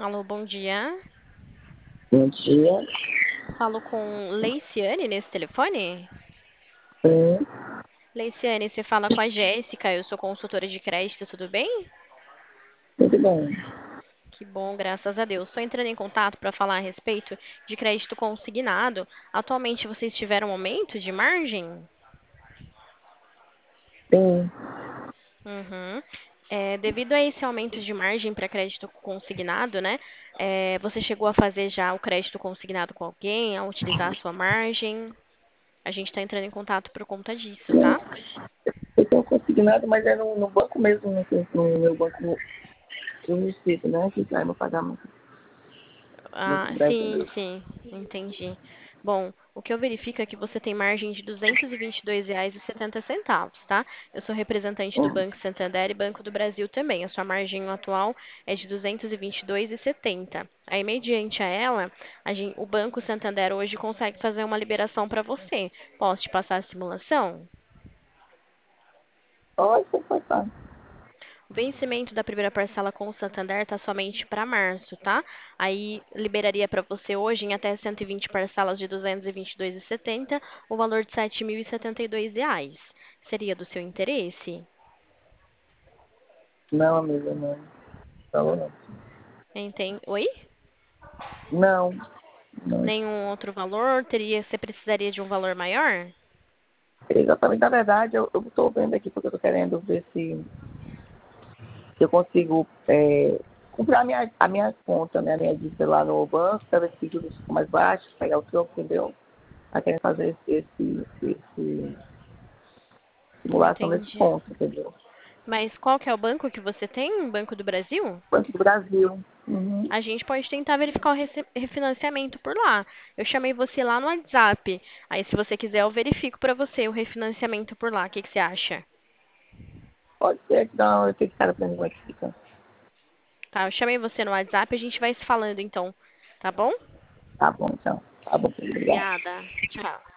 Alô, bom dia. Bom dia. Falo com Leiciane nesse telefone? Sim, Leiciane, você fala com a Jéssica, eu sou consultora de crédito, tudo bem? tudo bem. Que bom, graças a Deus. Estou entrando em contato para falar a respeito de crédito consignado. Atualmente vocês tiveram um aumento de margem? Sim. Uhum. Devido a esse aumento de margem para crédito consignado, né? Você chegou a fazer já o crédito consignado com alguém, a utilizar a sua margem? A gente está entrando em contato por conta disso, Não, tá? eu estou consignado, mas é no banco mesmo, no meu banco do município, né? Que sai no pagamento, Banco Ah, sim, Brasileiro. sim, entendi. Bom, o que eu verifico é que você tem margem de R$ 222,70, tá? Eu sou representante do Hum. Banco Santander e Banco do Brasil também. A sua margem atual é de R$ 222,70. Aí, mediante a ela, o Banco Santander hoje consegue fazer uma liberação para você. Posso te passar a simulação? Pode ser passar. O vencimento da primeira parcela com o Santander está somente para março, tá? Aí liberaria para você hoje em até 120 parcelas de R$ 222,70, o valor de R$ 7.072. Seria do seu interesse? Não, amiga, não. Falou não. Oi? Não, não. Nenhum outro valor? Você precisaria de um valor maior? Exatamente, na verdade, eu estou vendo aqui porque eu estou querendo ver se eu consigo comprar a minha conta, né? A minha dívida lá no banco, para ver se os juros ficam mais baixos, pegar o troco, entendeu? Tá querendo fazer esse simulação nesse Entendi. ponto, entendeu? Mas qual que é o banco que você tem? Banco do Brasil? Banco do Brasil. Uhum. A gente pode tentar verificar o refinanciamento por lá. Eu chamei você lá no WhatsApp. Aí, se você quiser, eu verifico para você o refinanciamento por lá. O que que você acha? Pode ser que não, eu tenho que ficar pra mim como é que fica. Tá, eu chamei você no WhatsApp, a gente vai se falando então, tá bom? Tá bom, então. Tá bom, obrigado. Obrigada. Tchau.